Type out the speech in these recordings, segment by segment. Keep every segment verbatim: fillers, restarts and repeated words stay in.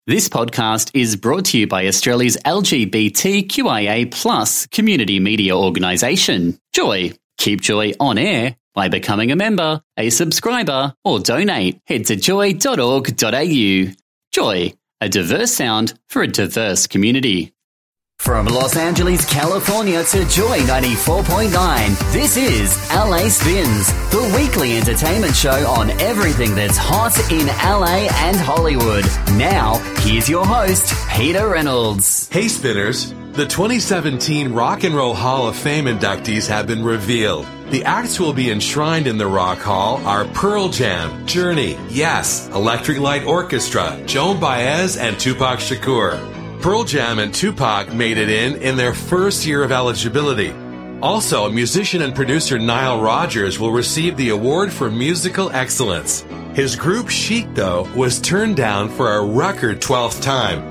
This podcast is brought to you by Australia's L G B T Q I A plus community media organisation, Joy. Keep Joy on air by becoming a member, a subscriber, or donate. Head to joy dot org dot a u. Joy, a diverse sound for a diverse community. From Los Angeles, California to Joy ninety-four point nine, this is L A Spins, the weekly entertainment show on everything that's hot in L A and Hollywood. Now, here's your host, Peter Reynolds. Hey Spinners, the twenty seventeen Rock and Roll Hall of Fame inductees have been revealed. The acts will be enshrined in the Rock Hall are Pearl Jam, Journey, Yes, Electric Light Orchestra, Joan Baez, and Tupac Shakur. Pearl Jam and Tupac made it in in their first year of eligibility. Also, musician and producer Nile Rodgers will receive the award for musical excellence. His group Chic, though, was turned down for a record twelfth time.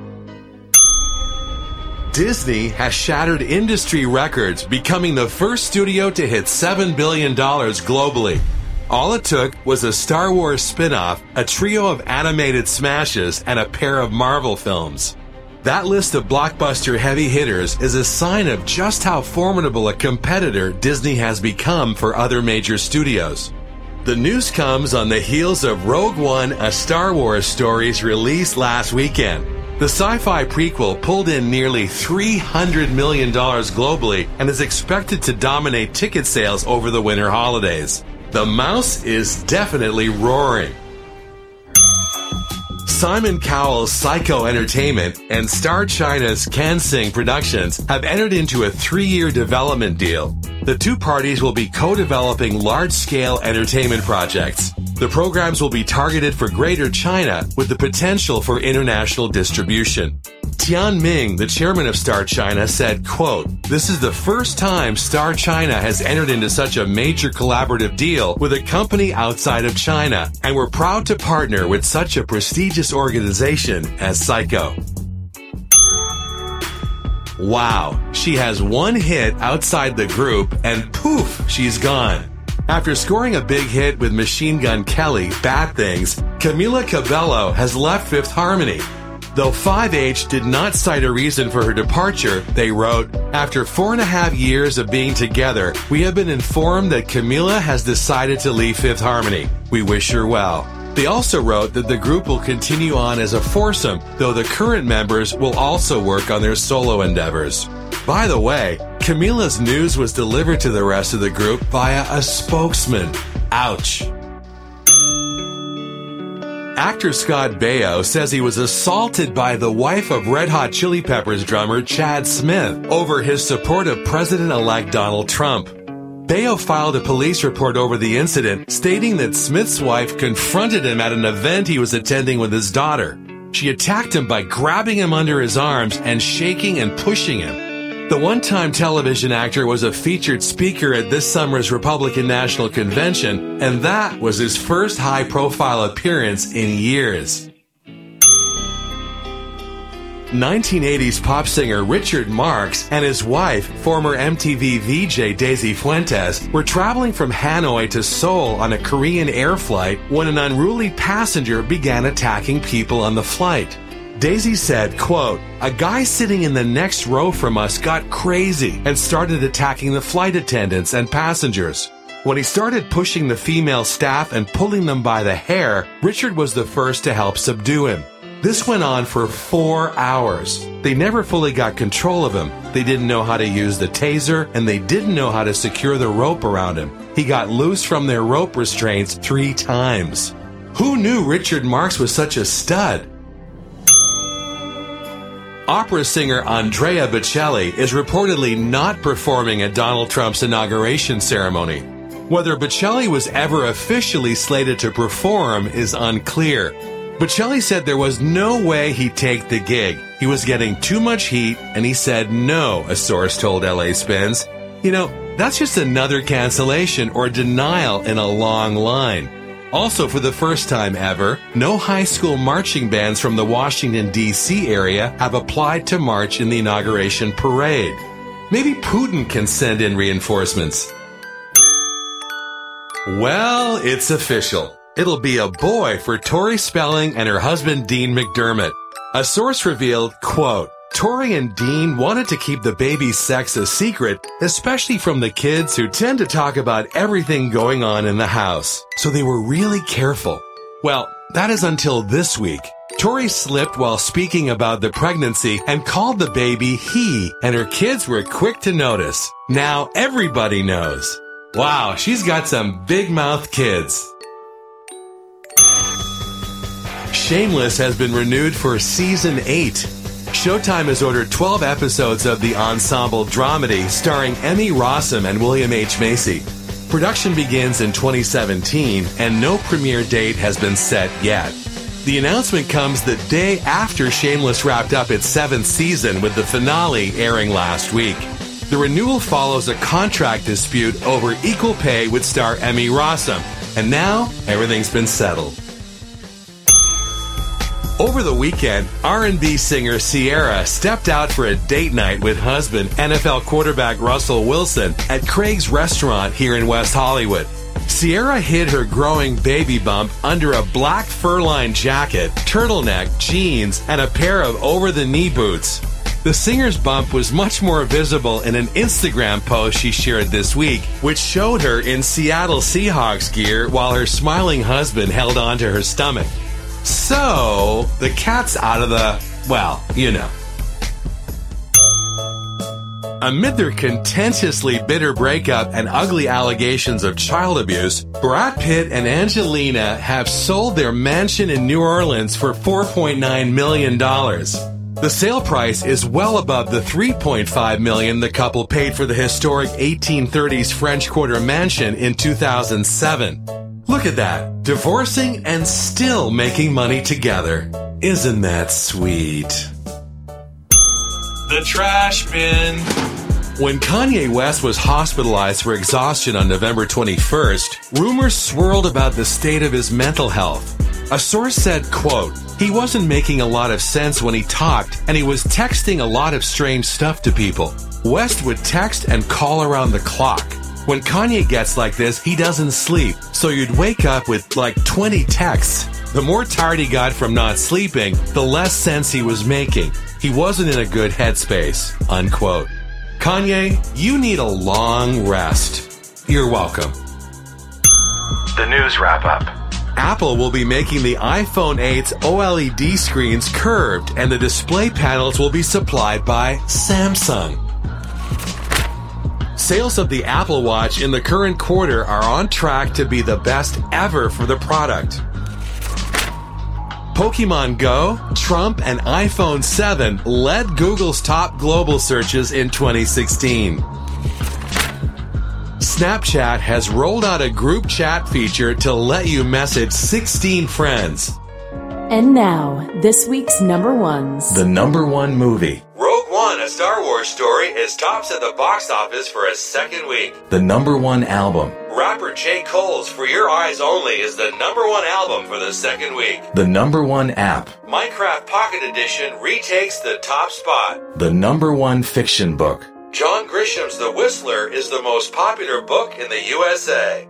Disney has shattered industry records, becoming the first studio to hit seven billion dollars globally. All it took was a Star Wars spin-off, a trio of animated smashes, and a pair of Marvel films. That list of blockbuster heavy hitters is a sign of just how formidable a competitor Disney has become for other major studios. The news comes on the heels of Rogue One, a Star Wars story's release last weekend. The sci-fi prequel pulled in nearly three hundred million dollars globally and is expected to dominate ticket sales over the winter holidays. The mouse is definitely roaring. Simon Cowell's Psycho Entertainment and Star China's CanSing Productions have entered into a three-year development deal. The two parties will be co-developing large-scale entertainment projects. The programs will be targeted for Greater China with the potential for international distribution. Tian Ming, the chairman of Star China, said, quote, "This is the first time Star China has entered into such a major collaborative deal with a company outside of China, and we're proud to partner with such a prestigious organization as Psycho." Wow, she has one hit outside the group, and poof, she's gone. After scoring a big hit with Machine Gun Kelly, Bad Things, Camila Cabello has left Fifth Harmony. Though five H did not cite a reason for her departure, they wrote, "After four and a half years of being together, we have been informed that Camila has decided to leave Fifth Harmony. We wish her well." They also wrote that the group will continue on as a foursome, though the current members will also work on their solo endeavors. By the way, Camila's news was delivered to the rest of the group via a spokesman. Ouch. Actor Scott Baio says he was assaulted by the wife of Red Hot Chili Peppers drummer Chad Smith over his support of President-elect Donald Trump. Baio filed a police report over the incident, stating that Smith's wife confronted him at an event he was attending with his daughter. She attacked him by grabbing him under his arms and shaking and pushing him. The one-time television actor was a featured speaker at this summer's Republican National Convention, and that was his first high-profile appearance in years. nineteen eighties pop singer Richard Marx and his wife, former M T V V J Daisy Fuentes, were traveling from Hanoi to Seoul on a Korean air flight when an unruly passenger began attacking people on the flight. Daisy said, quote, "A guy sitting in the next row from us got crazy and started attacking the flight attendants and passengers. When he started pushing the female staff and pulling them by the hair, Richard was the first to help subdue him. This went on for four hours. They never fully got control of him. They didn't know how to use the taser, and they didn't know how to secure the rope around him. He got loose from their rope restraints three times." Who knew Richard Marx was such a stud? Opera singer Andrea Bocelli is reportedly not performing at Donald Trump's inauguration ceremony. Whether Bocelli was ever officially slated to perform is unclear. Bocelli said there was no way he'd take the gig. He was getting too much heat, and he said no, a source told L A Spins. You know, that's just another cancellation or denial in a long line. Also, for the first time ever, no high school marching bands from the Washington, D C area have applied to march in the inauguration parade. Maybe Putin can send in reinforcements. Well, it's official. it'll be a boy for Tori Spelling and her husband Dean McDermott. A source revealed, quote, Tori and Dean wanted to keep the baby's sex a secret, especially from the kids who tend to talk about everything going on in the house. So they were really careful. Well, that is until this week. Tori slipped while speaking about the pregnancy and called the baby he, and her kids were quick to notice. Now everybody knows. Wow, she's got some big-mouthed kids. Shameless has been renewed for season eight. Showtime has ordered twelve episodes of the ensemble dramedy starring Emmy Rossum and William H. Macy. Production begins in twenty seventeen, and no premiere date has been set yet. The announcement comes the day after Shameless wrapped up its seventh season, with the finale airing last week. The renewal follows a contract dispute over equal pay with star Emmy Rossum, and now everything's been settled. Over the weekend, R and B singer Ciara stepped out for a date night with husband, N F L quarterback Russell Wilson, at Craig's Restaurant here in West Hollywood. Ciara hid her growing baby bump under a black fur-lined jacket, turtleneck, jeans, and a pair of over-the-knee boots. The singer's bump was much more visible in an Instagram post she shared this week, which showed her in Seattle Seahawks gear while her smiling husband held onto her stomach. So, the cat's out of the, well, you know. Amid their contentiously bitter breakup and ugly allegations of child abuse, Brad Pitt and Angelina have sold their mansion in New Orleans for four point nine million dollars. The sale price is well above the three point five million dollars the couple paid for the historic eighteen thirties French Quarter mansion in two thousand seven. Look at that, divorcing and still making money together. Isn't that sweet? The trash bin. When Kanye West was hospitalized for exhaustion on November twenty-first, rumors swirled about the state of his mental health. A source said, quote, he wasn't making a lot of sense when he talked, and he was texting a lot of strange stuff to people. West would text and call around the clock. When Kanye gets like this, he doesn't sleep, so you'd wake up with like twenty texts. The more tired he got from not sleeping, the less sense he was making. He wasn't in a good headspace, unquote. Kanye, you need a long rest. You're welcome. The news wrap-up. Apple will be making the iPhone eight's OLED screens curved, and the display panels will be supplied by Samsung. Sales of the Apple Watch in the current quarter are on track to be the best ever for the product. Pokemon Go, Trump, and iPhone seven led Google's top global searches in twenty sixteen. Snapchat has rolled out a group chat feature to let you message sixteen friends. And now, this week's number ones. The number one movie. Rogue One, a Star Wars story, is tops at the box office for a second week. The number one album. Rapper J. Cole's For Your Eyes Only is the number one album for the second week. The number one app. Minecraft Pocket Edition retakes the top spot. The number one fiction book. John Grisham's The Whistler is the most popular book in the U S A.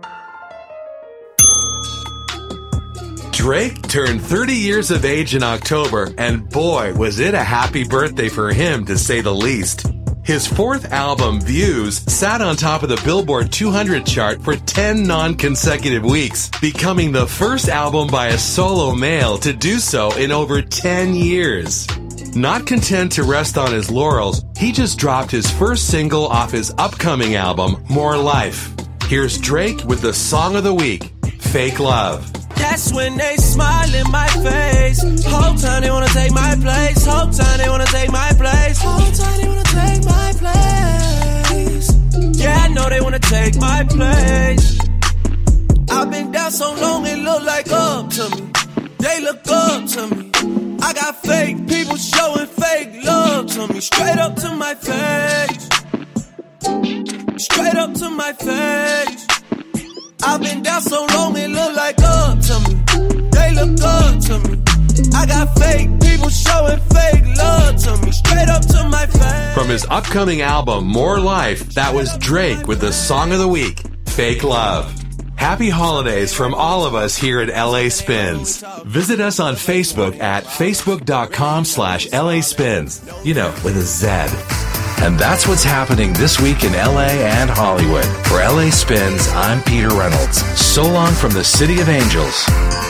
Drake turned thirty years of age in October, and boy, was it a happy birthday for him, to say the least. His fourth album, Views, sat on top of the Billboard two hundred chart for ten non-consecutive weeks, becoming the first album by a solo male to do so in over ten years. Not content to rest on his laurels, he just dropped his first single off his upcoming album, More Life. Here's Drake with the song of the week, Fake Love. That's when they smile in my face. Whole time they wanna take my place. Whole time they wanna take my place. Whole time they wanna take my place. Yeah, I know they wanna take my place. I've been down so long it look like up to me. They look up to me. I got fake people showing fake love to me. Straight up to my face. Straight up to my face. I've been down so long it look like up to me. They look up to me. I got fake people showing fake love to me. Straight up to my face. From his upcoming album, More Life, that was Drake with the song of the week, Fake Love. Happy holidays from all of us here at L A Spins. Visit us on Facebook at facebook.com slash LA Spins. You know, with a Z. And that's what's happening this week in L A and Hollywood. For L A Spins, I'm Peter Reynolds. So long from the City of Angels.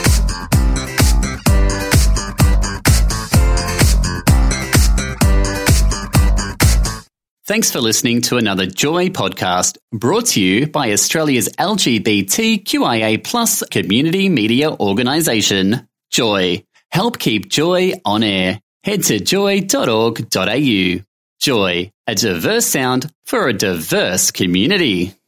Thanks for listening to another Joy podcast brought to you by Australia's L G B T Q I A plus community media organisation, Joy. Help keep Joy on air. Head to joy dot org dot a u. Joy, a diverse sound for a diverse community.